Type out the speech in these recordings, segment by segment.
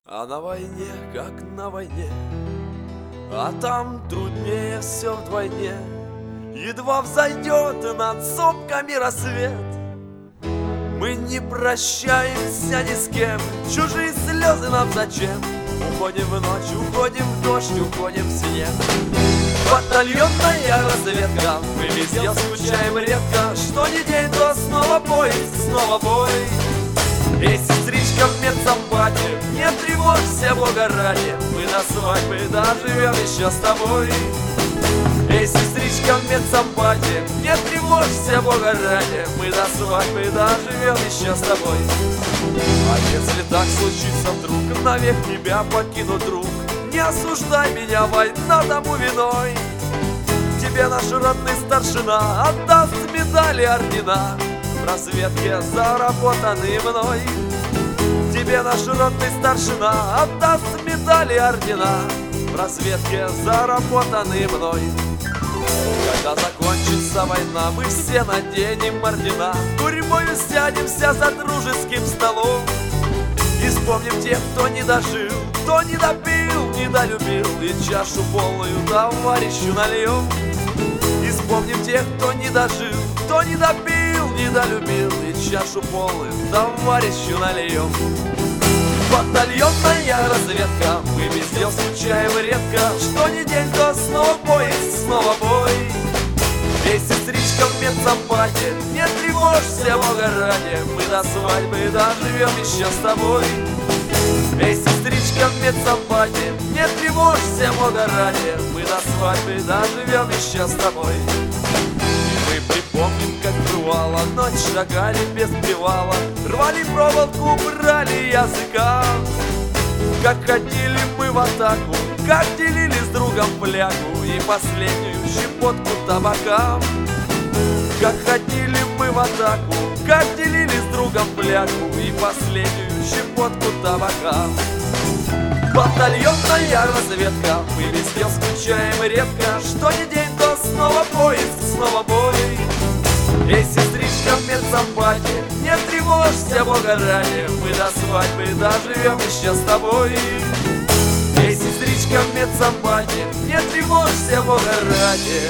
А на войне, как на войне, а там труднее все вдвойне. Едва взойдет над сопками рассвет, мы не прощаемся ни с кем. Чужие слезы нам зачем? Уходим в ночь, уходим в дождь, уходим в снег. Батальонная разведка, мы везде скучаем редко. Что ни день, то снова поиск, снова бой. Эй, сестричка в медсамбате, не тревожься, Бога ради, мы на свадьбе доживем еще с тобой. Эй, сестричка в медсамбате, не тревожься, Бога ради, мы до свадьбы доживем еще с тобой. А если так случится вдруг, навек тебя покину, друг, не осуждай меня, война тому виной. Тебе наш родный старшина отдаст медали, ордена, в разведке заработаны мной. Тебе наш родный старшина отдаст медали, ордена, в разведке заработаны мной. Когда закончится война, мы все наденем ордена, гурьбою сядемся за дружеским столом и вспомним тех, кто не дожил, кто не допил, не долюбил, и чашу полную товарищу нальем. И вспомним тех, кто не дожил, кто не допил, не долюбил, и чашу полную товарищу нальем. Батальонная разведка, мы везде скучаем редко. Что ни день, то снова поиск, снова бой. Эй, сестричка в медсамбате, не тревожься, Бога ради, мы до свадьбы доживем еще с тобой. Эй, сестричка в медсамбате, не тревожься, Бога ради, мы до свадьбы доживем еще с тобой. И мы припомним, как бывало, ночь шагали без привала, рвали проволоку, брали языка. Как ходили мы в атаку, как делили с другом флягу и последнюю щепотку табака. Как ходили мы в атаку, как делили с другом флягу и последнюю щепотку табака. Батальонная разведка, мы везде скучаем редко. Что ни день, то снова поиск, снова бой. Эй, сестричка в медсамбате, не тревожься, Бога ради, мы до свадьбы доживем еще с тобой. Эй, сестричка в медсамбате, не тревожься, Бога ради,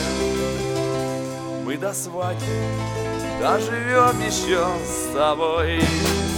мы до свадьбы доживем еще с тобой.